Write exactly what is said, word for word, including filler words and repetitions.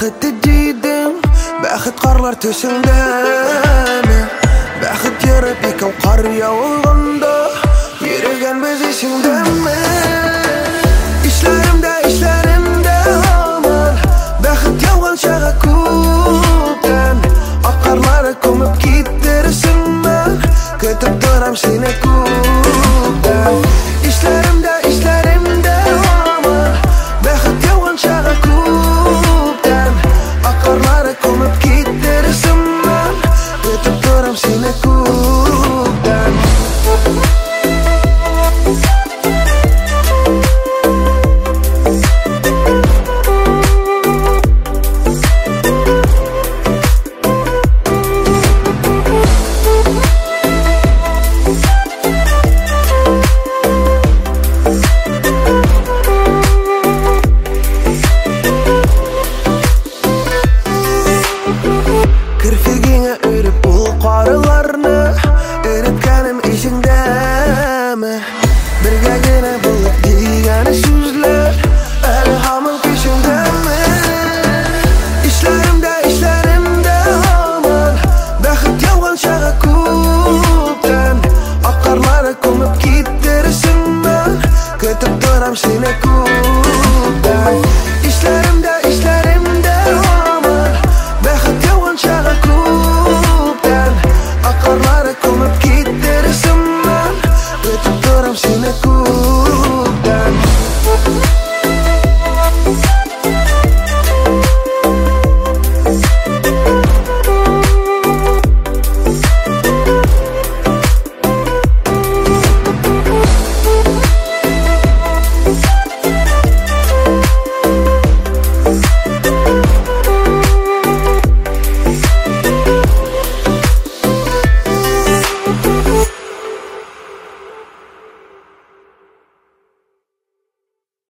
Бәхетті дейдім, бәхет қарлар төсіңдәме. Бәхет еріп екеу қар яуғанда, ерілген біз есіңдәме. Ишләремдә, ишләремдә амал, бәхет яуған шаға күптән. Ақ қарлары көміп кеттерсіңмен, көтіп тұрам сені күптән. Ишләремдә, ишләремдә амал, бәхет яуған шаға күптән. Ақ қарлары көміп кеттерсіңмен,